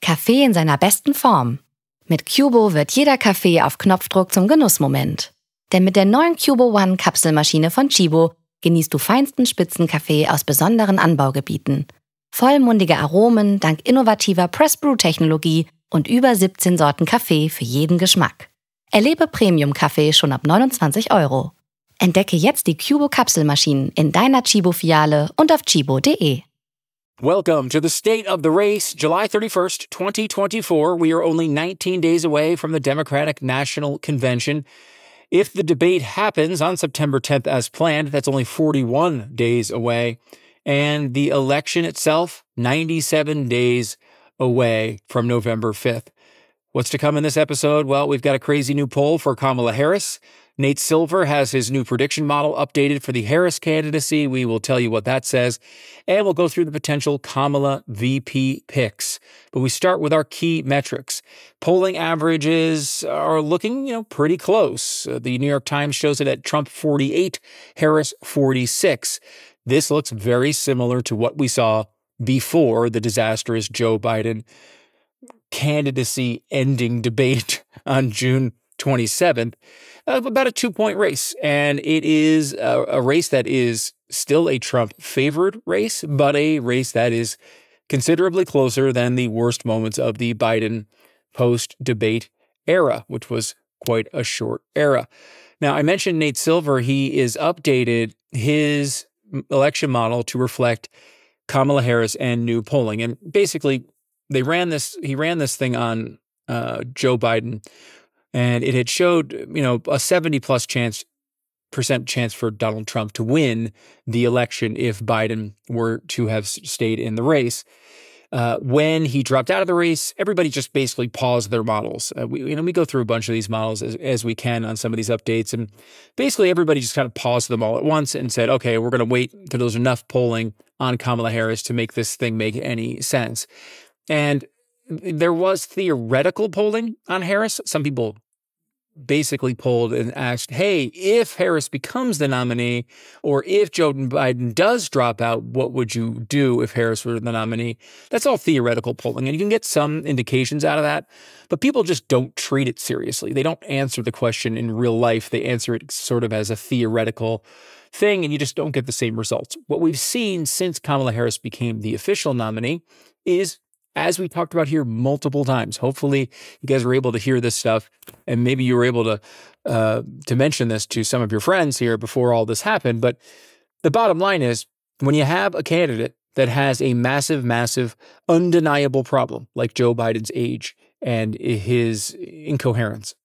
Kaffee in seiner besten Form. Mit Cubo wird jeder Kaffee auf Knopfdruck zum Genussmoment. Denn mit der neuen Cubo One Kapselmaschine von Chibo genießt du feinsten Spitzenkaffee aus besonderen Anbaugebieten. Vollmundige Aromen dank innovativer Press-Brew-Technologie und über 17 Sorten Kaffee für jeden Geschmack. Erlebe Premium-Kaffee schon ab 29 €. Entdecke jetzt die Cubo Kapselmaschinen in deiner Chibo-Filiale und auf chibo.de. Welcome to the State of the Race, July 31st, 2024. We are only 19 days away from the Democratic National Convention. If the debate happens on September 10th as planned, that's only 41 days away. And the election itself, 97 days away from November 5th. What's to come in this episode? Well, we've got a crazy new poll for Kamala Harris. Nate Silver has his new prediction model updated for the Harris candidacy. We will tell you what that says. And we'll go through the potential Kamala VP picks. But we start with our key metrics. Polling averages are looking, pretty close. The New York Times shows it at Trump 48, Harris 46. This looks very similar to what we saw before the disastrous Joe Biden candidacy ending debate on June 27th. About a 2-point race. And it is a race that is still a Trump-favored race, but a race that is considerably closer than the worst moments of the Biden post-debate era, which was quite a short era. Now, I mentioned Nate Silver. He is updated his election model to reflect Kamala Harris and new polling. And basically, he ran this thing on Joe Biden. And it had showed, a 70+ percent chance for Donald Trump to win the election if Biden were to have stayed in the race. When he dropped out of the race, everybody just basically paused their models. We go through a bunch of these models as we can on some of these updates. And basically everybody just kind of paused them all at once and said, okay, we're going to wait until there's enough polling on Kamala Harris to make this thing make any sense. And there was theoretical polling on Harris. Some people basically polled and asked, hey, if Harris becomes the nominee, or if Joe Biden does drop out, what would you do if Harris were the nominee? That's all theoretical polling, and you can get some indications out of that, but people just don't treat it seriously. They don't answer the question in real life. They answer it sort of as a theoretical thing, and you just don't get the same results. What we've seen since Kamala Harris became the official nominee is, as we talked about here multiple times, hopefully you guys were able to hear this stuff, and maybe you were able to mention this to some of your friends here before all this happened. But the bottom line is, when you have a candidate that has a massive, massive, undeniable problem, like Joe Biden's age and his incoherence,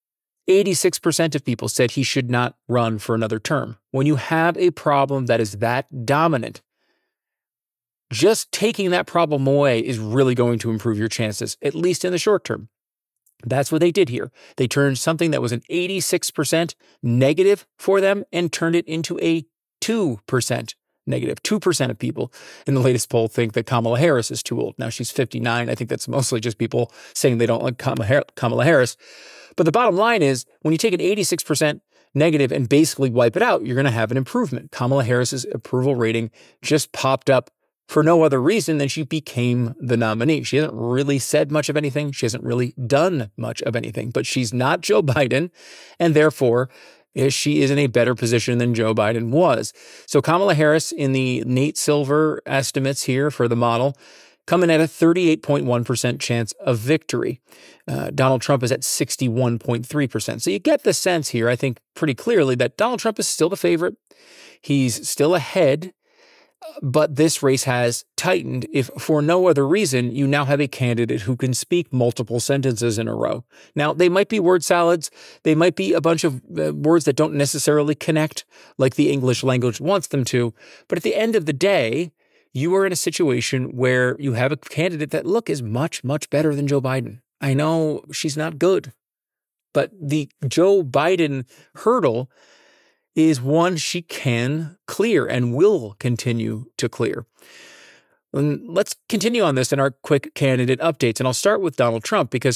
86% of people said he should not run for another term. When you have a problem that is that dominant, just taking that problem away is really going to improve your chances, at least in the short term. That's what they did here. They turned something that was an 86% negative for them and turned it into a 2% negative. 2% of people in the latest poll think that Kamala Harris is too old. Now, she's 59. I think that's mostly just people saying they don't like Kamala Harris. But the bottom line is, when you take an 86% negative and basically wipe it out, you're going to have an improvement. Kamala Harris's approval rating just popped up for no other reason than she became the nominee. She hasn't really said much of anything. She hasn't really done much of anything, but she's not Joe Biden, and therefore she is in a better position than Joe Biden was. So Kamala Harris, in the Nate Silver estimates here for the model, coming at a 38.1% chance of victory. Donald Trump is at 61.3%. So you get the sense here, I think, pretty clearly that Donald Trump is still the favorite. He's still ahead. But this race has tightened if for no other reason you now have a candidate who can speak multiple sentences in a row. Now, they might be word salads. They might be a bunch of words that don't necessarily connect like the English language wants them to. But at the end of the day, you are in a situation where you have a candidate that, is much, much better than Joe Biden. I know she's not good, but the Joe Biden hurdle is one she can clear and will continue to clear. And let's continue on this in our quick candidate updates. And I'll start with Donald Trump, because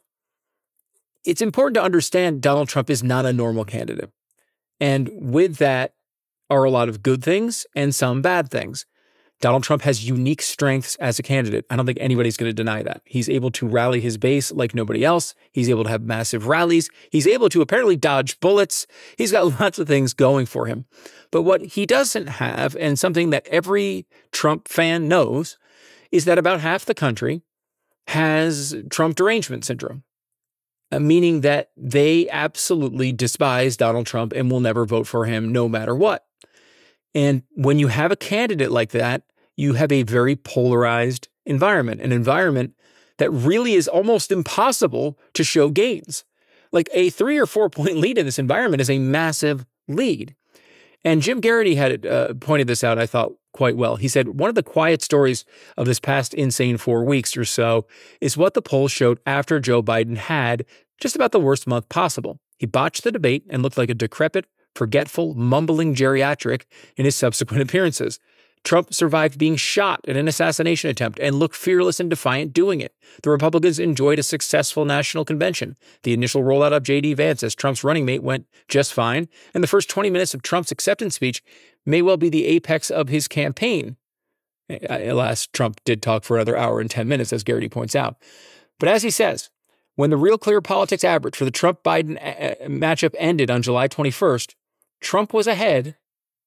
it's important to understand Donald Trump is not a normal candidate. And with that are a lot of good things and some bad things. Donald Trump has unique strengths as a candidate. I don't think anybody's going to deny that. He's able to rally his base like nobody else. He's able to have massive rallies. He's able to apparently dodge bullets. He's got lots of things going for him. But what he doesn't have, and something that every Trump fan knows, is that about half the country has Trump derangement syndrome, meaning that they absolutely despise Donald Trump and will never vote for him no matter what. And when you have a candidate like that, you have a very polarized environment, an environment that really is almost impossible to show gains. Like a 3 or 4 point lead in this environment is a massive lead. And Jim Garrity had pointed this out, I thought, quite well. He said, one of the quiet stories of this past insane 4 weeks or so is what the polls showed after Joe Biden had just about the worst month possible. He botched the debate and looked like a decrepit, forgetful, mumbling geriatric in his subsequent appearances. Trump survived being shot in an assassination attempt and looked fearless and defiant doing it. The Republicans enjoyed a successful national convention. The initial rollout of J.D. Vance as Trump's running mate went just fine, and the first 20 minutes of Trump's acceptance speech may well be the apex of his campaign. Alas, Trump did talk for another hour and 10 minutes, as Garrity points out. But as he says, when the Real Clear Politics average for the Trump-Biden matchup ended on July 21st, Trump was ahead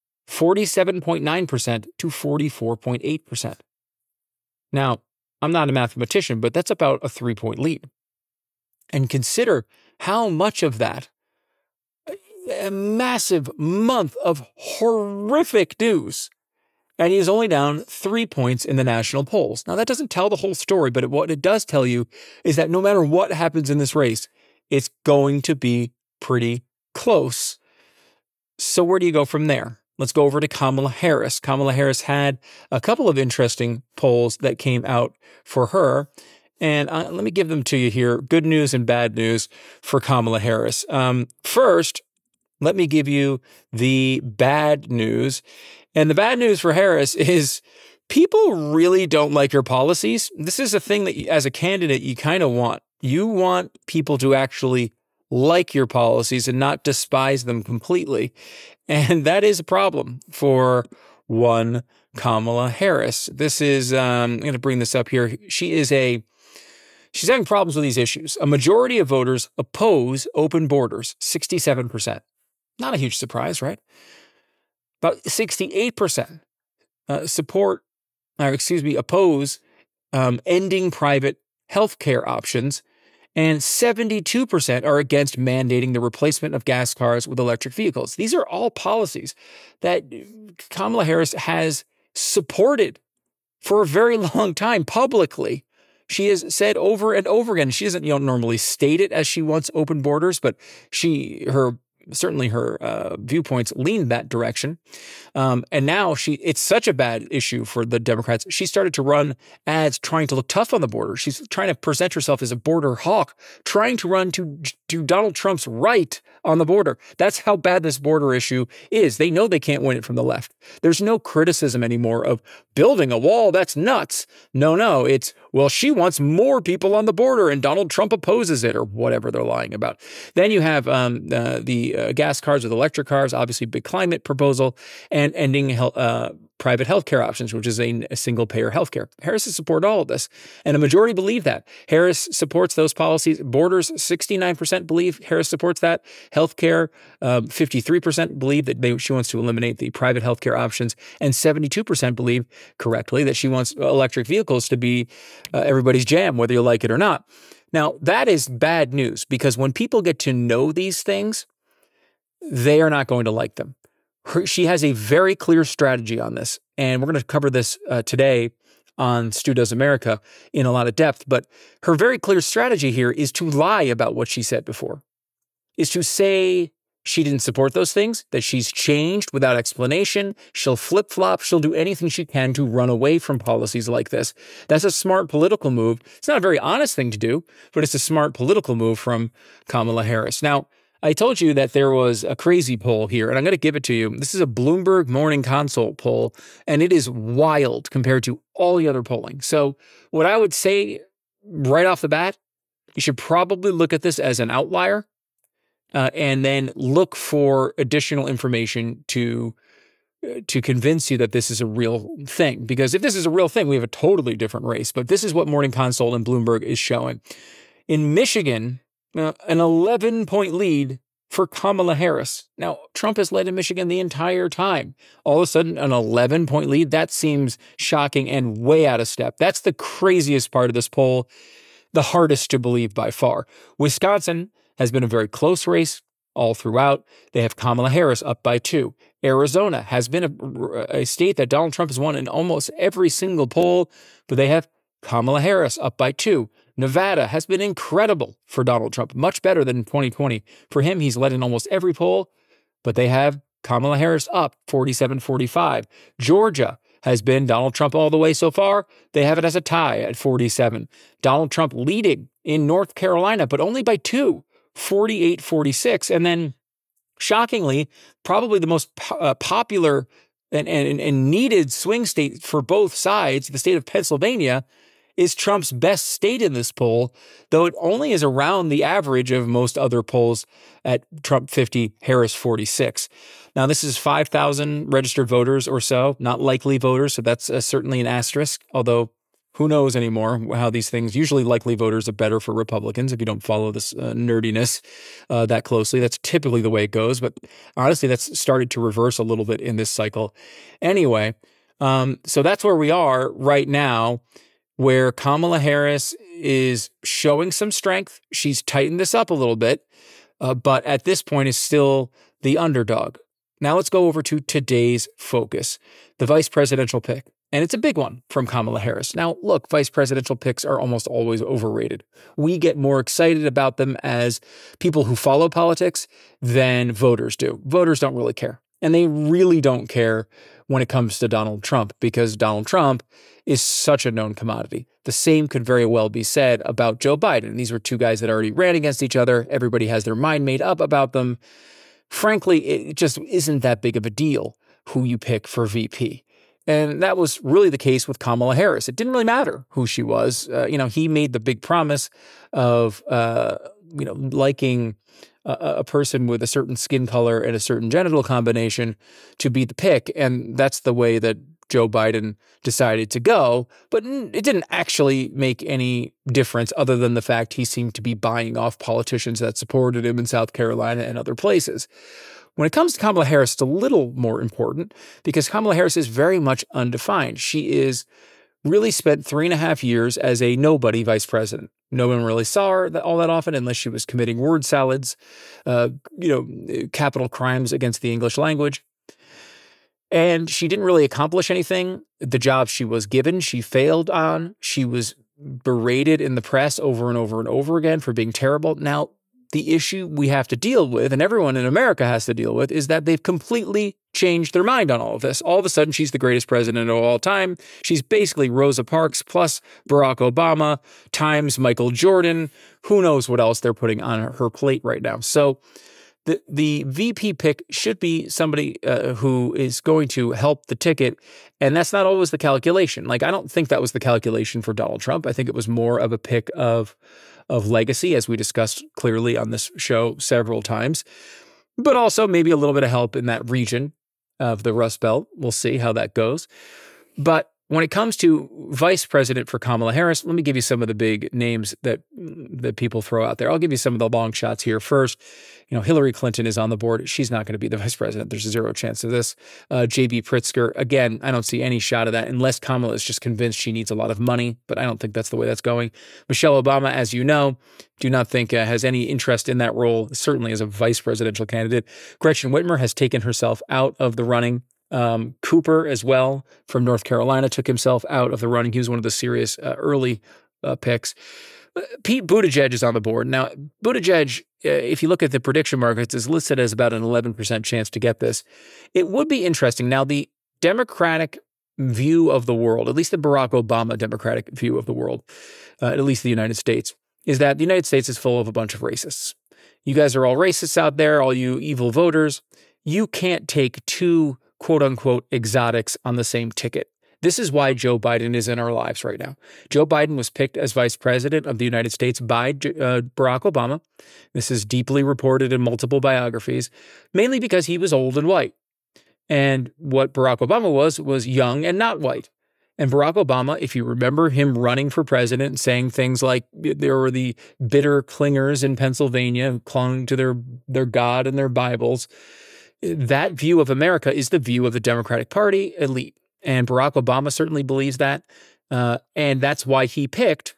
47.9% to 44.8%. Now, I'm not a mathematician, but that's about a 3-point lead. And consider how much of that, a massive month of horrific news, and he is only down 3 points in the national polls. Now, that doesn't tell the whole story, but what it does tell you is that no matter what happens in this race, it's going to be pretty close. So where do you go from there? Let's go over to Kamala Harris. Kamala Harris had a couple of interesting polls that came out for her. And let me give them to you here. Good news and bad news for Kamala Harris. First, let me give you the bad news. And the bad news for Harris is people really don't like her policies. This is a thing that as a candidate, you kind of want. You want people to actually like your policies and not despise them completely. And that is a problem for one Kamala Harris. This is, I'm going to bring this up here. She's having problems with these issues. A majority of voters oppose open borders, 67%. Not a huge surprise, right? About 68% oppose ending private healthcare options, and 72% are against mandating the replacement of gas cars with electric vehicles. These are all policies that Kamala Harris has supported for a very long time publicly. She has said over and over again, she doesn't normally state it as she wants open borders, but her viewpoints lean that direction. And now it's such a bad issue for the Democrats. She started to run ads trying to look tough on the border. She's trying to present herself as a border hawk, trying to run to Donald Trump's right on the border. That's how bad this border issue is. They know they can't win it from the left. There's no criticism anymore of building a wall. That's nuts. No, it's, well, she wants more people on the border and Donald Trump opposes it, or whatever they're lying about. Then you have the gas cars with electric cars, obviously big climate proposal, and ending private healthcare options, which is a single-payer healthcare. Harris has supported all of this, and a majority believe that. Harris supports those policies. Borders, 69% believe Harris supports that. Healthcare, 53% believe that she wants to eliminate the private healthcare options, and 72% believe, correctly, that she wants electric vehicles to be everybody's jam, whether you like it or not. Now, that is bad news, because when people get to know these things, they are not going to like them. She has a very clear strategy on this, and we're going to cover this today on Stu Does America in a lot of depth, but her very clear strategy here is to lie about what she said before, is to say she didn't support those things, that she's changed without explanation. She'll flip-flop. She'll do anything she can to run away from policies like this. That's a smart political move. It's not a very honest thing to do, but it's a smart political move from Kamala Harris. Now, I told you that there was a crazy poll here, and I'm going to give it to you. This is a Bloomberg Morning Consult poll, and it is wild compared to all the other polling. So what I would say right off the bat, you should probably look at this as an outlier and then look for additional information to to convince you that this is a real thing. Because if this is a real thing, we have a totally different race. But this is what Morning Consult and Bloomberg is showing. In Michigan, an 11-point lead for Kamala Harris. Now, Trump has led in Michigan the entire time. All of a sudden, an 11-point lead, that seems shocking and way out of step. That's the craziest part of this poll, the hardest to believe by far. Wisconsin has been a very close race all throughout. They have Kamala Harris up by 2. Arizona has been a state that Donald Trump has won in almost every single poll, but they have Kamala Harris up by 2. Nevada has been incredible for Donald Trump, much better than in 2020. For him, he's led in almost every poll, but they have Kamala Harris up 47-45. Georgia has been Donald Trump all the way so far. They have it as a tie at 47. Donald Trump leading in North Carolina, but only by 2, 48-46. And then, shockingly, probably the most popular and needed swing state for both sides, the state of Pennsylvania, is Trump's best state in this poll, though it only is around the average of most other polls at Trump 50, Harris 46. Now, this is 5,000 registered voters or so, not likely voters, so that's certainly an asterisk, although who knows anymore how these things, usually likely voters are better for Republicans if you don't follow this nerdiness that closely. That's typically the way it goes, but honestly, that's started to reverse a little bit in this cycle. Anyway, so that's where we are right now, where Kamala Harris is showing some strength. She's tightened this up a little bit, but at this point is still the underdog. Now let's go over to today's focus, the vice presidential pick. And it's a big one from Kamala Harris. Now, look, vice presidential picks are almost always overrated. We get more excited about them as people who follow politics than voters do. Voters don't really care. And they really don't care when it comes to Donald Trump, because Donald Trump is such a known commodity. The same could very well be said about Joe Biden. These were two guys that already ran against each other. Everybody has their mind made up about them. Frankly, it just isn't that big of a deal who you pick for VP. And that was really the case with Kamala Harris. It didn't really matter who she was. He made the big promise of, liking a person with a certain skin color and a certain genital combination to be the pick. And that's the way that Joe Biden decided to go. But it didn't actually make any difference other than the fact he seemed to be buying off politicians that supported him in South Carolina and other places. When it comes to Kamala Harris, it's a little more important because Kamala Harris is very much undefined. She is really spent 3.5 years as a nobody vice president. No one really saw her all that often unless she was committing word salads, capital crimes against the English language. And she didn't really accomplish anything. The job she was given, she failed on. She was berated in the press over and over and over again for being terrible. Now, the issue we have to deal with, and everyone in America has to deal with, is that they've completely changed their mind on all of this. All of a sudden, she's the greatest president of all time. She's basically Rosa Parks plus Barack Obama times Michael Jordan. Who knows what else they're putting on her plate right now. So the VP pick should be somebody who is going to help the ticket, and that's not always the calculation. Like, I don't think that was the calculation for Donald Trump. I think it was more of a pick of legacy, as we discussed clearly on this show several times, but also maybe a little bit of help in that region of the Rust Belt. We'll see how that goes. But when it comes to vice president for Kamala Harris, let me give you some of the big names that people throw out there. I'll give you some of the long shots here. First, Hillary Clinton is on the board. She's not going to be the vice president. There's zero chance of this. J.B. Pritzker, again, I don't see any shot of that unless Kamala is just convinced she needs a lot of money, but I don't think that's the way that's going. Michelle Obama, as you know, do not think has any interest in that role, certainly as a vice presidential candidate. Gretchen Whitmer has taken herself out of the running. Cooper as well from North Carolina took himself out of the running. He was one of the serious early picks. Pete Buttigieg is on the board. Now, Buttigieg, if you look at the prediction markets, is listed as about an 11% chance to get this. It would be interesting. Now, the Democratic view of the world, at least the Barack Obama Democratic view of the world, at least the United States, is that the United States is full of a bunch of racists. You guys are all racists out there, all you evil voters. You can't take two quote-unquote exotics on the same ticket. This is why Joe Biden is in our lives right now. Joe Biden was picked as vice president of the United States by Barack Obama. This is deeply reported in multiple biographies, mainly because he was old and white. And what Barack Obama was young and not white. And Barack Obama, if you remember him running for president and saying things like there were the bitter clingers in Pennsylvania who clung to their God and their Bibles, that view of America is the view of the Democratic Party elite. And Barack Obama certainly believes that. And that's why he picked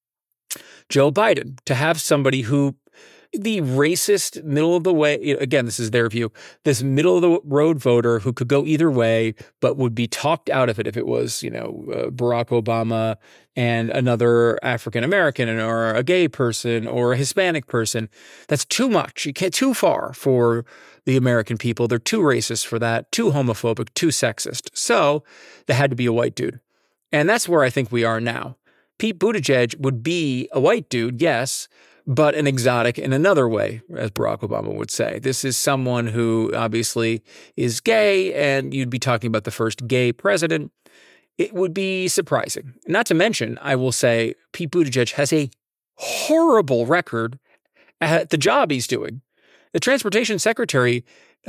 Joe Biden, to have somebody who, the racist, middle of the way, again, this is their view, this middle of the road voter who could go either way, but would be talked out of it if it was, Barack Obama and another African American or a gay person or a Hispanic person. That's too much. You can't, too far for the American people. They're too racist for that, too homophobic, too sexist. So there had to be a white dude. And that's where I think we are now. Pete Buttigieg would be a white dude, yes, but an exotic in another way, as Barack Obama would say. This is someone who obviously is gay, and you'd be talking about the first gay president. It would be surprising. Not to mention, I will say, Pete Buttigieg has a horrible record at the job he's doing. The transportation secretary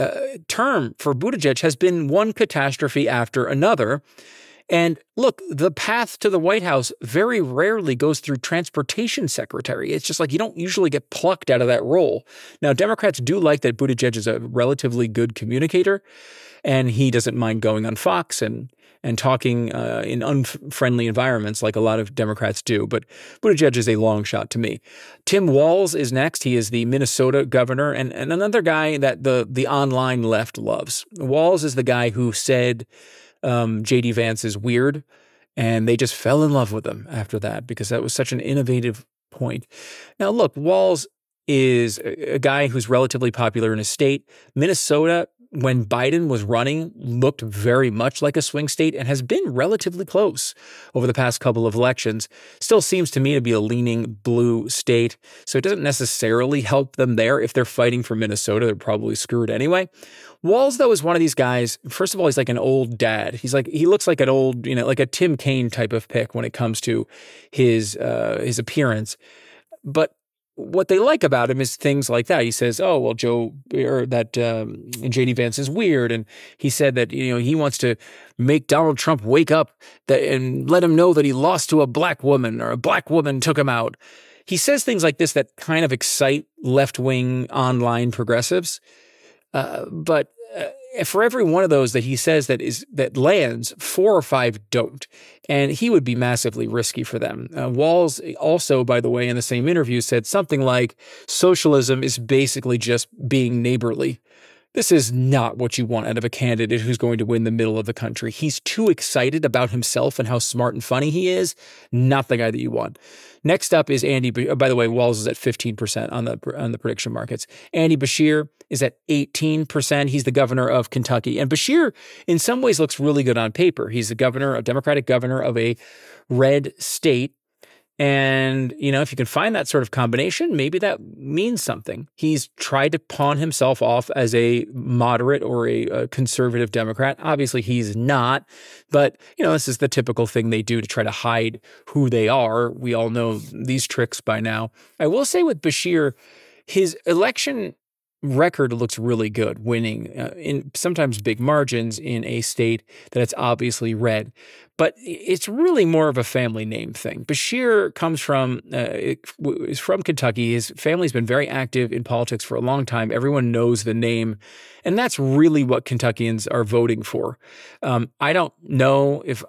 term for Buttigieg has been one catastrophe after another. And look, the path to the White House very rarely goes through transportation secretary. It's just like you don't usually get plucked out of that role. Now, Democrats do like that Buttigieg is a relatively good communicator, and he doesn't mind going on Fox and talking in unfriendly environments like a lot of Democrats do. But Buttigieg is a long shot to me. Tim Walz is next. He is the Minnesota governor, and another guy that the online left loves. Walz is the guy who said J.D. Vance is weird, and they just fell in love with him after that because that was such an innovative point. Now, look, Walz is a guy who's relatively popular in his state. Minnesota, when Biden was running, looked very much like a swing state and has been relatively close over the past couple of elections. Still seems to me to be a leaning blue state, so it doesn't necessarily help them there. If they're fighting for Minnesota, they're probably screwed anyway. Walz, though, is one of these guys. First of all, he's like an old dad. He looks like an old, like a Tim Kaine type of pick when it comes to his appearance. But what they like about him is things like that. He says, "Oh, well, J.D. Vance is weird," and he said that he wants to make Donald Trump wake up and let him know that he lost to a black woman or a black woman took him out. He says things like this that kind of excite left-wing online progressives. But for every one of those that he says that lands, 4 or 5 don't, and he would be massively risky for them. Walz also, by the way, in the same interview said something like, "Socialism is basically just being neighborly." This is not what you want out of a candidate who's going to win the middle of the country. He's too excited about himself and how smart and funny he is. Not the guy that you want. Next up is Andy. By the way, Walz is at 15% on the prediction markets. Andy Beshear is at 18%. He's the governor of Kentucky. And Beshear, in some ways, looks really good on paper. He's a Democratic governor of a red state. And, if you can find that sort of combination, maybe that means something. He's tried to pawn himself off as a moderate or a conservative Democrat. Obviously, he's not. But, this is the typical thing they do to try to hide who they are. We all know these tricks by now. I will say with Beshear, his election record looks really good, winning in sometimes big margins in a state that it's obviously red. But it's really more of a family name thing. Beshear is from Kentucky. His family's been very active in politics for a long time. Everyone knows the name. And that's really what Kentuckians are voting for. I don't know if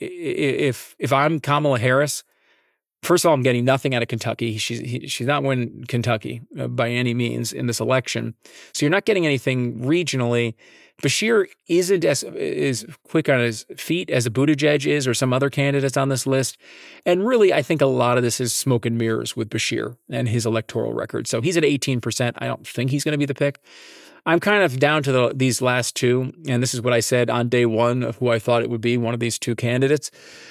I'm Kamala Harris. First of all, I'm getting nothing out of Kentucky. She's not winning Kentucky by any means in this election. So you're not getting anything regionally. Beshear isn't as quick on his feet as a Buttigieg is or some other candidates on this list. And really, I think a lot of this is smoke and mirrors with Beshear and his electoral record. So he's at 18%. I don't think he's going to be the pick. I'm kind of down to these last two. And this is what I said on day one of who I thought it would be, one of these two candidates.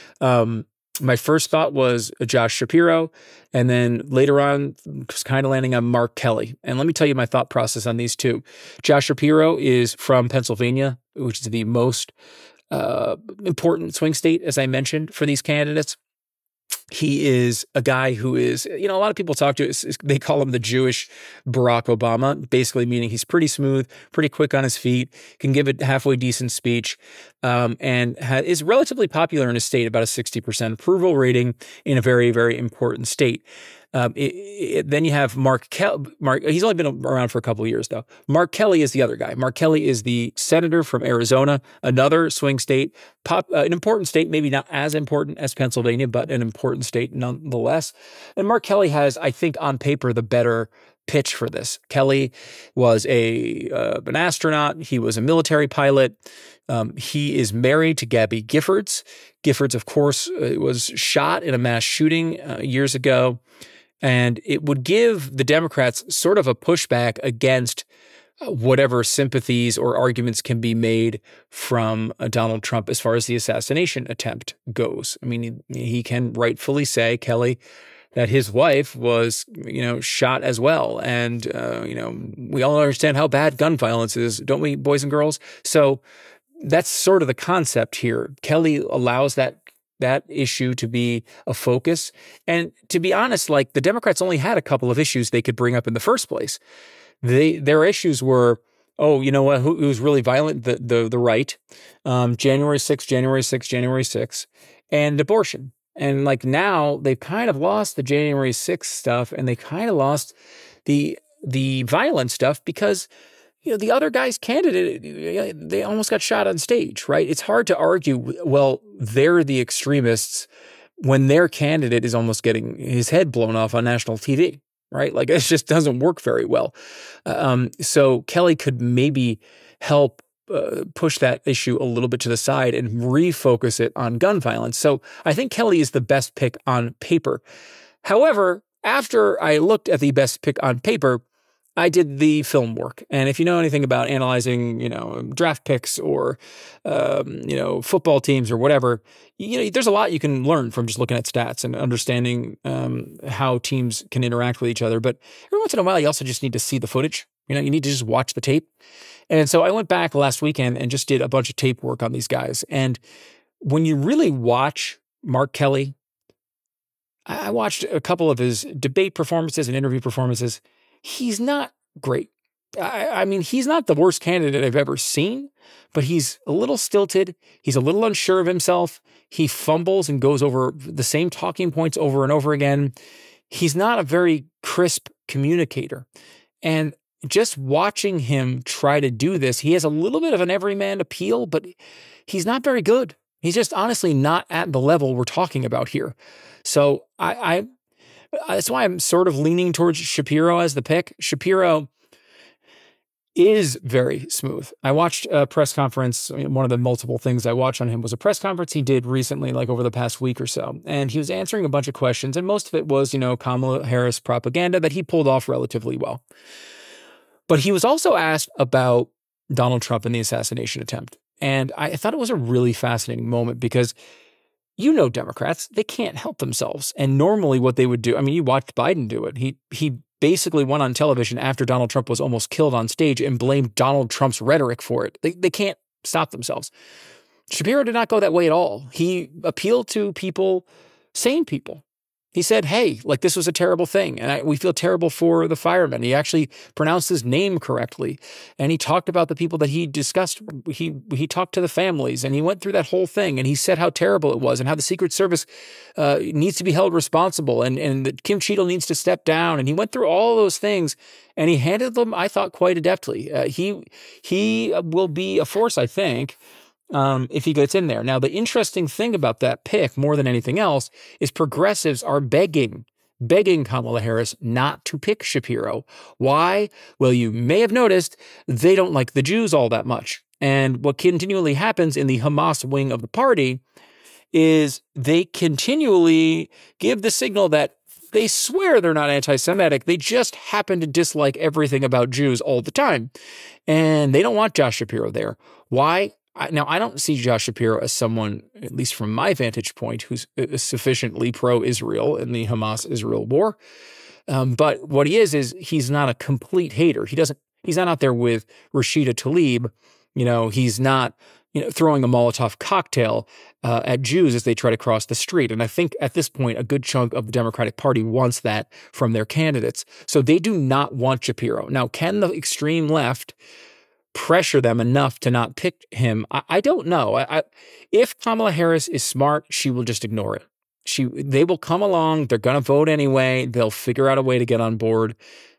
My first thought was Josh Shapiro, and then later on, was kind of landing on Mark Kelly. And let me tell you my thought process on these two. Josh Shapiro is from Pennsylvania, which is the most important swing state, as I mentioned, for these candidates. He is a guy who is, a lot of people talk to, they call him the Jewish Barack Obama, basically meaning he's pretty smooth, pretty quick on his feet, can give a halfway decent speech, and is relatively popular in his state, about a 60% approval rating in a very, very important state. Then you have Mark Kelly. He's only been around for a couple of years, though. Mark Kelly is the other guy. Mark Kelly is the senator from Arizona, another swing state, an important state, maybe not as important as Pennsylvania, but an important state nonetheless. And Mark Kelly has, I think, on paper, the better pitch for this. Kelly was an astronaut. He was a military pilot. He is married to Gabby Giffords. Giffords, of course, was shot in a mass shooting years ago. And it would give the Democrats sort of a pushback against whatever sympathies or arguments can be made from Donald Trump as far as the assassination attempt goes. I mean, he can rightfully say, Kelly, that his wife was, shot as well. And, we all understand how bad gun violence is, don't we, boys and girls? So that's sort of the concept here. Kelly allows that issue to be a focus. And to be honest, like, the Democrats only had a couple of issues they could bring up in the first place. Their issues were, you know what, who was really violent? The right, January 6th, and abortion. And like now they've kind of lost the January 6th stuff, and they kind of lost the violent stuff because the other guy's candidate, they almost got shot on stage, right? It's hard to argue, well, they're the extremists when their candidate is almost getting his head blown off on national TV, right? Like, it just doesn't work very well. So Kelly could maybe help push that issue a little bit to the side and refocus it on gun violence. So I think Kelly is the best pick on paper. However, after I looked at the best pick on paper, I did the film work. And if you know anything about analyzing, draft picks or, football teams or whatever, there's a lot you can learn from just looking at stats and understanding how teams can interact with each other. But every once in a while, you also just need to see the footage. You need to just watch the tape. And so I went back last weekend and just did a bunch of tape work on these guys. And when you really watch Mark Kelly, I watched a couple of his debate performances and interview performances. He's not great. I mean, he's not the worst candidate I've ever seen, but he's a little stilted. He's a little unsure of himself. He fumbles and goes over the same talking points over and over again. He's not a very crisp communicator. And just watching him try to do this, he has a little bit of an everyman appeal, but he's not very good. He's just honestly not at the level we're talking about here. So that's why I'm sort of leaning towards Shapiro as the pick. Shapiro is very smooth. I watched a press conference. One of the multiple things I watched on him was a press conference he did recently, like over the past week or so. And he was answering a bunch of questions, and most of it was, Kamala Harris propaganda that he pulled off relatively well. But he was also asked about Donald Trump and the assassination attempt. And I thought it was a really fascinating moment because Democrats, they can't help themselves. And normally what they would do, I mean, you watched Biden do it. He basically went on television after Donald Trump was almost killed on stage and blamed Donald Trump's rhetoric for it. They can't stop themselves. Shapiro did not go that way at all. He appealed to people, sane people. He said, hey, like, this was a terrible thing, and we feel terrible for the firemen. He actually pronounced his name correctly, and he talked about the people that he discussed. He talked to the families, and he went through that whole thing, and he said how terrible it was and how the Secret Service needs to be held responsible, and that Kim Cheadle needs to step down, and he went through all those things, and he handled them, I thought, quite adeptly. He will be a force, I think, if he gets in there. Now, the interesting thing about that pick, more than anything else, is progressives are begging Kamala Harris not to pick Shapiro. Why? Well, you may have noticed they don't like the Jews all that much. And what continually happens in the Hamas wing of the party is they continually give the signal that they swear they're not anti-Semitic. They just happen to dislike everything about Jews all the time. And they don't want Josh Shapiro there. Why? Now, I don't see Josh Shapiro as someone, at least from my vantage point, who's sufficiently pro-Israel in the Hamas-Israel war. But what he is he's not a complete hater. He's not out there with Rashida Tlaib. He's not, throwing a Molotov cocktail at Jews as they try to cross the street. And I think at this point, a good chunk of the Democratic Party wants that from their candidates. So they do not want Shapiro. Now, can the extreme left pressure them enough to not pick him? I don't know. If Kamala Harris is smart, she will just ignore it. They will come along. They're going to vote anyway. They'll figure out a way to get on board.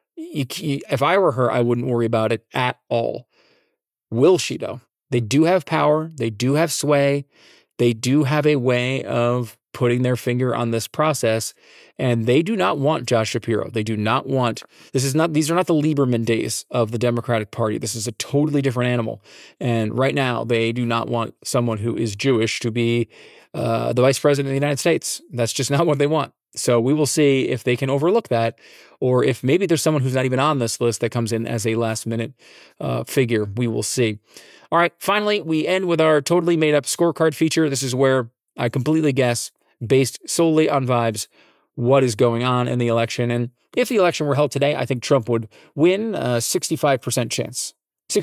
If I were her, I wouldn't worry about it at all. Will she, though? They do have power. They do have sway. They do have a way of putting their finger on this process, and they do not want Josh Shapiro. They do not want, these are not the Lieberman days of the Democratic Party. This is a totally different animal. And right now, they do not want someone who is Jewish to be the vice president of the United States. That's just not what they want. So we will see if they can overlook that, or if maybe there's someone who's not even on this list that comes in as a last-minute figure. We will see. All right, finally, we end with our totally made-up scorecard feature. This is where I completely guess, based solely on vibes, what is going on in the election. And if the election were held today, I think Trump would win a 65% chance.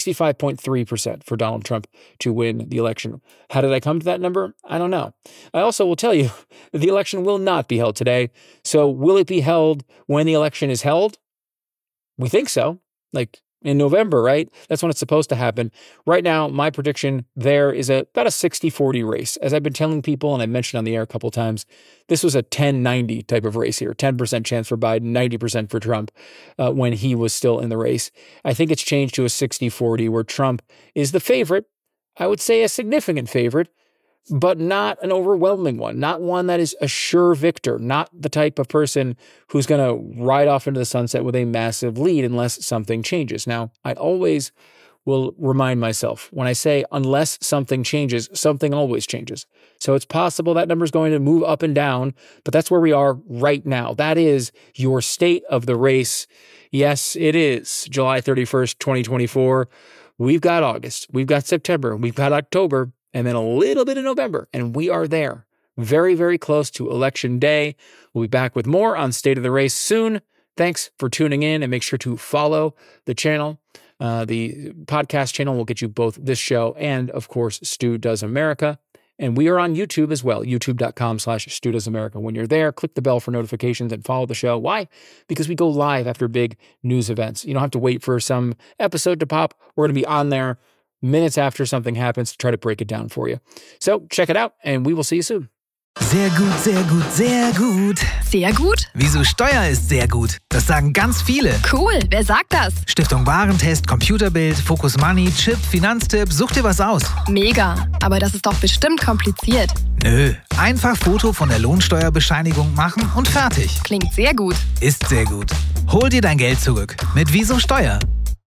65.3% for Donald Trump to win the election. How did I come to that number? I don't know. I also will tell you that the election will not be held today. So will it be held when the election is held? We think so. Like in November, right? That's when it's supposed to happen. Right now, my prediction there is about a 60-40 race. As I've been telling people, and I mentioned on the air a couple of times, this was a 10-90 type of race here. 10% chance for Biden, 90% for Trump when he was still in the race. I think it's changed to a 60-40 where Trump is the favorite. I would say a significant favorite, but not an overwhelming one, not one that is a sure victor, not the type of person who's going to ride off into the sunset with a massive lead unless something changes. Now, I always will remind myself when I say unless something changes, something always changes. So it's possible that number is going to move up and down, but that's where we are right now. That is your state of the race. Yes, it is July 31st, 2024. We've got August, we've got September, we've got October, and then a little bit of November, and we are there. Very, very close to Election Day. We'll be back with more on State of the Race soon. Thanks for tuning in, and make sure to follow the channel. The podcast channel will get you both this show and, of course, Stu Does America. And we are on YouTube as well, youtube.com/Stu Does America. When you're there, click the bell for notifications and follow the show. Why? Because we go live after big news events. You don't have to wait for some episode to pop. We're going to be on there minutes after something happens to try to break it down for you. So check it out, and we will see you soon. Sehr gut, sehr gut, sehr gut. Sehr gut? Wieso Steuer ist sehr gut? Das sagen ganz viele. Cool, wer sagt das? Stiftung Warentest, Computerbild, Focus Money, Chip, Finanztipp, such dir was aus. Mega, aber das ist doch bestimmt kompliziert. Nö, einfach Foto von der Lohnsteuerbescheinigung machen und fertig. Klingt sehr gut. Ist sehr gut. Hol dir dein Geld zurück mit Wieso Steuer.